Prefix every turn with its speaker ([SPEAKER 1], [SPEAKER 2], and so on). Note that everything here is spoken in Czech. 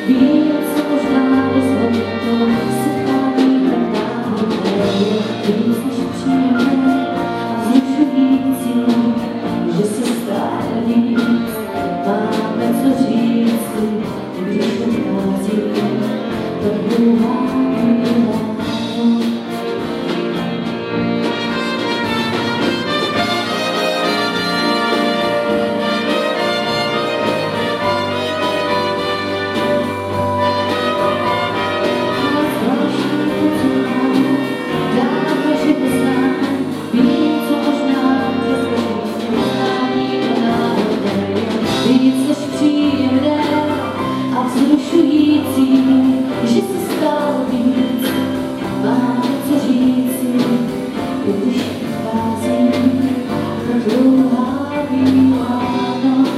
[SPEAKER 1] Vím, co možná rozhodně to setkání tak náhodné je víc než příjemné a vzrušující, že se stále víc máme co říci, když odchází tak dlouhá chvíle. Víc než příjemné a vzrušující, že se stalo víc, máme co říci, když odchází ta dlouhá bílá noc.